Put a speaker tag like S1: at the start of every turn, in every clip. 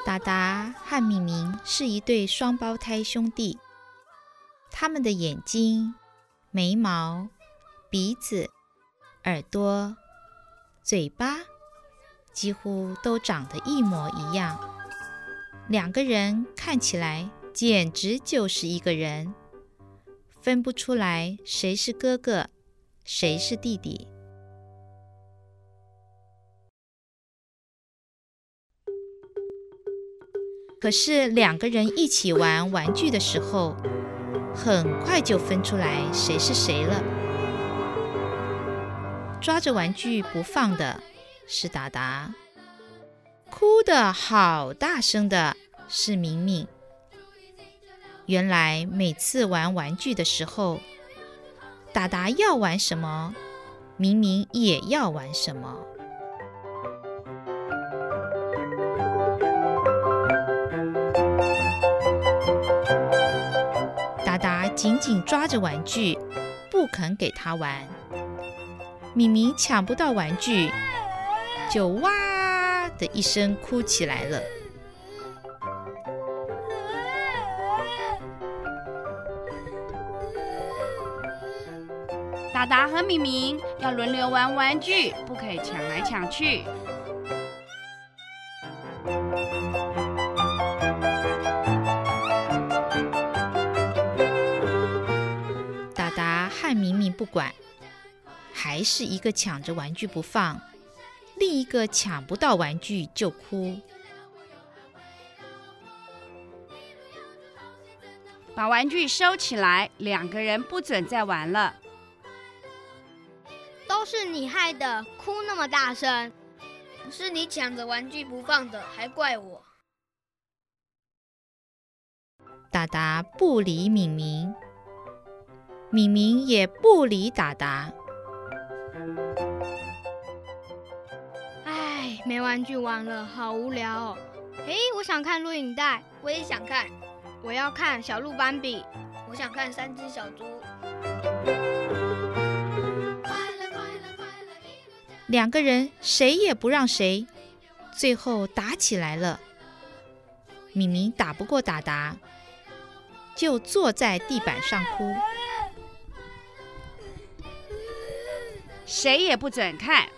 S1: 达达和敏敏是一对双胞胎兄弟，他们的眼睛、眉毛、鼻子、耳朵、嘴巴几乎都长得一模一样，两个人看起来简直就是一个人，分不出来谁是哥哥，谁是弟弟。可是两个人一起玩玩具的时候，很快就分出来谁是谁了。抓着玩具不放的是达达，哭得好大声的是敏敏。原来每次玩玩具的时候，达达要玩什么，敏敏也要玩什么。达达紧紧抓着玩具，不肯给他玩。敏敏抢不到玩具，就哇的一声哭起来了。
S2: 达达和敏敏要轮流玩玩具，不可以抢来抢去。
S1: 达达和敏敏不管，还是一个抢着玩具不放，另一个抢不到玩具就哭。
S2: 把玩具收起来，两个人不准再玩了。
S3: 都是你害的，哭那么大声，
S4: 是你抢着玩具不放的，还怪我。
S1: 达达不理敏敏，敏敏也不理达达。
S3: 唉，没玩具玩了，好无聊哦。我想看录影带。
S4: 我也想看。
S3: 我要看小鹿斑比。
S4: 我想看3只小猪。
S1: 两个人谁也不让谁，最后打起来了。敏敏打不过达达，就坐在地板上哭。
S2: 谁也不准看。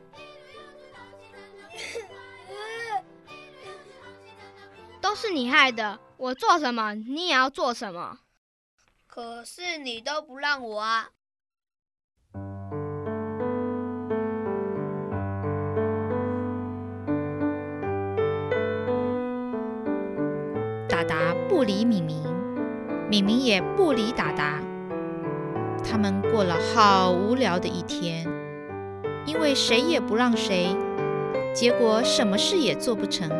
S3: 都是你害的，我做什么你也要做什么。
S4: 可是你都不让我啊。
S1: 达达不理敏敏，敏敏也不理达达。他们过了好无聊的一天，因为谁也不让谁，结果什么事也做不成。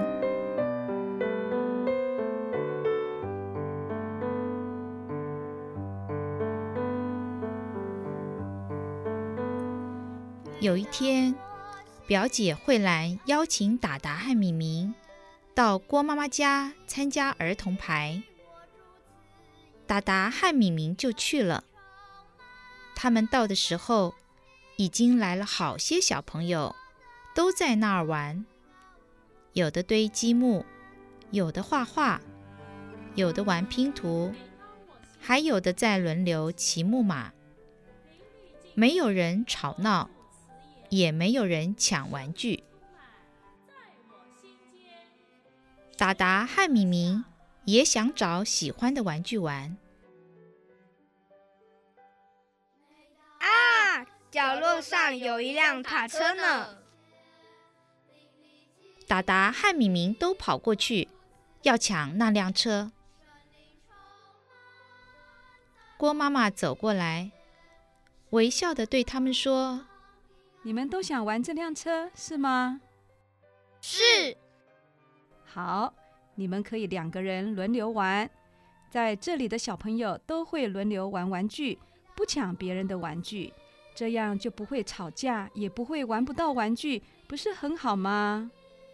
S1: 有一天，表姐慧兰邀请达达和敏敏到郭妈妈家参加儿童排，达达和敏敏就去了。他们到的时候，已经来了好些小朋友，都在那儿玩，有的堆积木，有的画画，有的玩拼图，还有的在轮流骑木马。没有人吵闹，也没有人抢玩具。达达和敏敏也想找喜欢的玩具玩。
S3: 啊，角落上有一辆卡车呢。
S1: 达达和敏敏都跑过去，要抢那辆车。郭妈妈走过来，微笑地对他们说：“
S5: 你们都想玩这辆车，是吗？”“
S3: 是。”“
S5: 好，你们可以2个人轮流玩。在这里的小朋友都会轮流玩玩具，不抢别人的玩具，这样就不会吵架，也不会玩不到玩具，不是很好吗？”“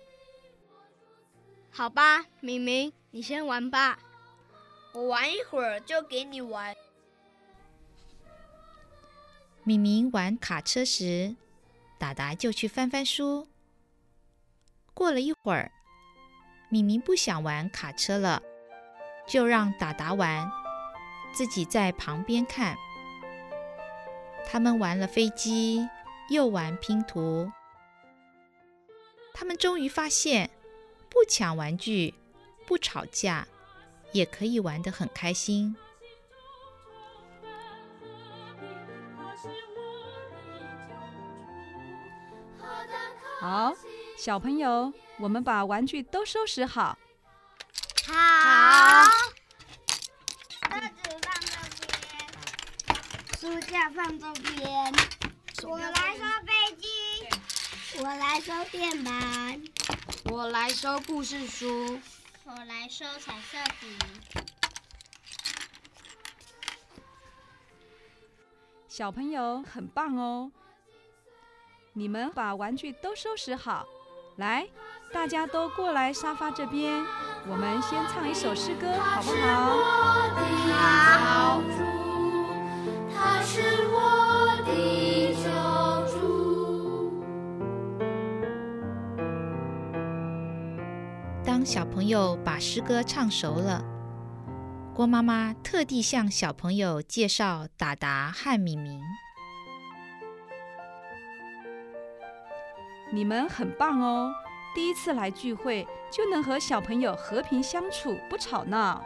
S3: 好吧，敏敏，你先玩吧。”“
S4: 我玩一会儿就给你玩。”
S1: 敏敏玩卡车时，达达就去翻翻书。过了一会儿， 米明不想玩卡车了，就让达达玩，自己在旁边看。他们玩了飞机，又玩拼图。他们终于发现，不抢玩具，不吵架，也可以玩得很开心。
S5: 好，小朋友，我们把玩具都收拾好。
S4: 好。桌子放这边，书架放这边。我来收飞机，我来收电板，
S2: 我来收故事书，
S3: 我来收彩色笔。
S5: 小朋友很棒哦！你们把玩具都收拾好，来，大家都过来沙发这边，我们先唱一首诗歌，好不好？
S4: 好。
S6: 他是我的救主。
S1: 当小朋友把诗歌唱熟了，郭妈妈特地向小朋友介绍达达和米明。
S5: 你们很棒哦！第一次来聚会就能和小朋友和平相处，不吵闹。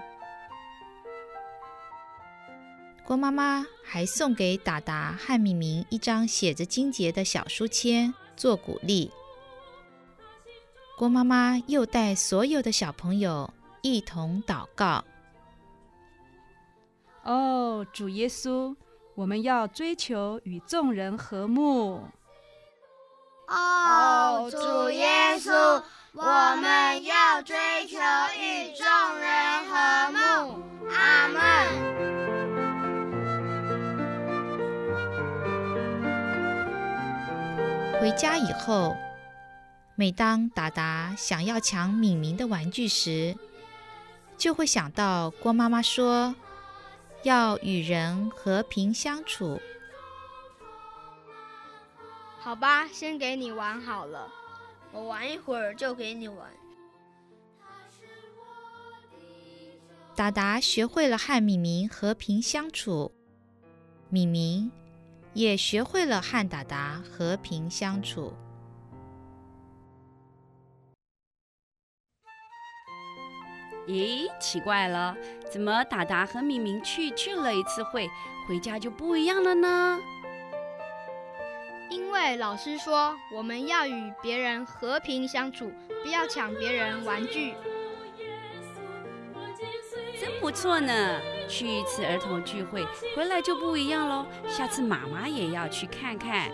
S1: 郭妈妈还送给达达和米明一张写着经节的小书签做鼓励。郭妈妈又带所有的小朋友一同祷告。
S5: 哦，主耶稣，我们要追求与众人和睦。
S4: 哦，主耶稣，我们要追求与众人和睦。阿们。
S1: 回家以后，每当达达想要抢敏明的玩具时，就会想到郭妈妈说要与人和平相处。
S3: 好吧，先给你玩好了。
S4: 我玩一会儿就给你玩。
S1: 达达学会了和敏明和平相处，敏明也学会了和达达和平相处。
S2: 咦，奇怪了，怎么达达和敏明去了一次会，回家就不一样了呢？
S3: 因为老师说我们要与别人和平相处，不要抢别人玩具。
S2: 真不错呢，去一次儿童聚会，回来就不一样咯。下次妈妈也要去看看。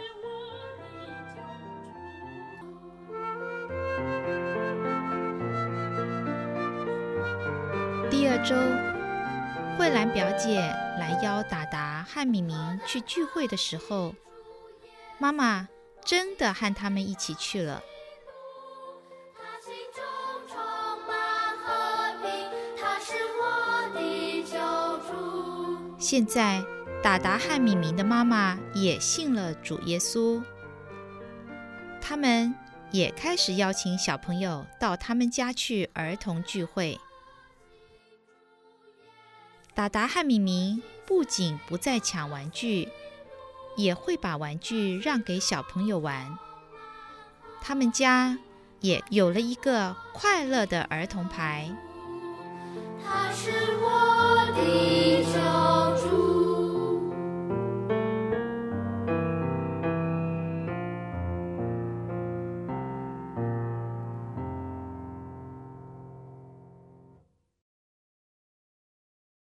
S1: 第二周，慧兰表姐来邀达达和敏明去聚会的时候，妈妈真的和他们一起去了。
S6: 他心中充满和平，他是我的救主。
S1: 现在，达达和敏明的妈妈也信了主耶稣，他们也开始邀请小朋友到他们家去儿童聚会。达达和敏明不仅不再抢玩具，也会把玩具让给小朋友玩。他们家也有了一个快乐的儿童牌。
S6: 他是我的